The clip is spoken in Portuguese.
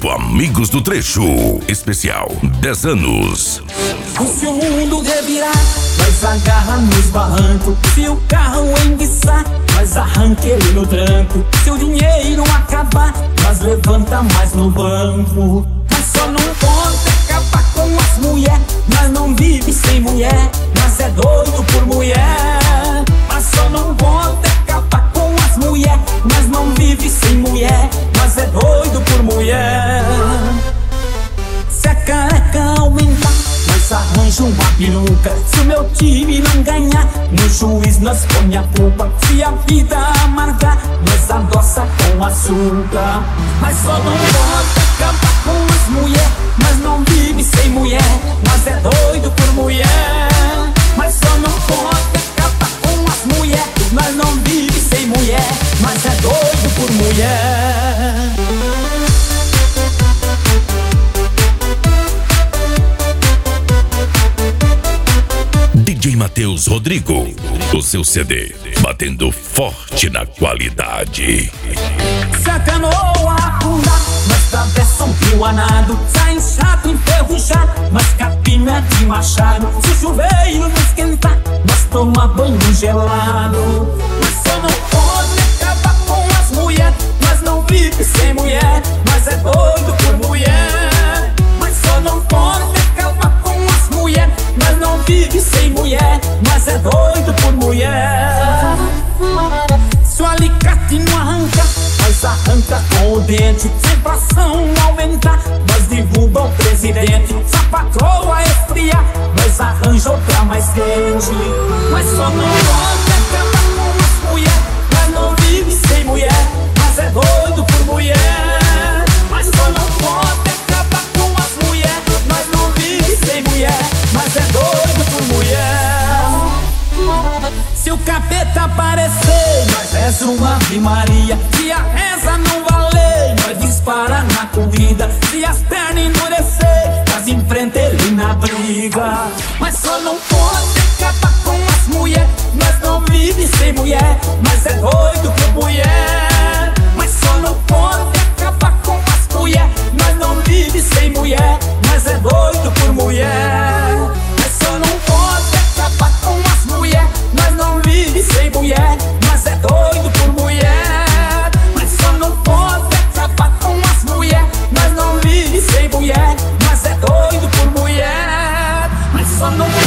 do Amigos do Trecho. Especial 10 anos. Se o mundo revirar, nós agarra nos barrancos. Se o carro enguiçar, nós arranca ele no tranco. Se o dinheiro acabar, nós levanta mais no banco. Mas só não pode acabar com as mulher. Nós não vive sem mulher, nós é doido por mulher. Mas só não pode acabar com as mulher. Nós não vive sem mulher, nós é doido por mulher. Se a careca aumentar, nós arranja uma peruca. Se o meu time não ganhar, no juiz nós põe a culpa. Se a vida amargar, nós adoça com açúcar. Mas só não pode acabar com as mulher. Nós não vive sem mulher, nós é doido por mulher. Mas só não pode acabar com as mulher. Nós não vive sem mulher, nós é doido por mulher. DJ Matheus Rodrigo, o seu CD, batendo forte na qualidade. Se a canoa afundar, nós atravessa um rio anado. Sai inchado, enferrujado, nós capina de machado. Se o chuveiro não esquentar, nós toma banho gelado. Mas só não pode acabar com as mulher. Nós não vive sem mulher, nós é doido por mulher. Mas só não pode acabar com as mulher. Nós não vive sem mulher, nós é doido por mulher. Se o alicate não arranca, nós arranca com o dente. Se a inflação aumentar, nós derruba o presidente. Se a patroa esfriar, nós arranja outra mais quente. Mas só não pode acabar com as mulher. Nós não vive sem mulher, nós é doido por mulher. Mas só não pode acabar com as mulher. Nós não vive sem mulher, nós é doido por mulher. Se o capeta aparecer, nós reza uma Ave Maria. Se a reza não valer, nós dispara na corrida. Se as pernas endurecer, nós enfrenta ele na briga. Mas só não pode acabar com as mulher. Nós não vive sem mulher, nós é doido por mulher. Mas só não pode acabar com as mulher. Nós não vive sem mulher, nós é doido por mulher. Mas só não pode acabar com as mulher. Nós não vive sem mulher, nós é doido por mulher. Mas só não pode acabar com as mulher. Nós não vive sem mulher, nós é doido por mulher. Mas só não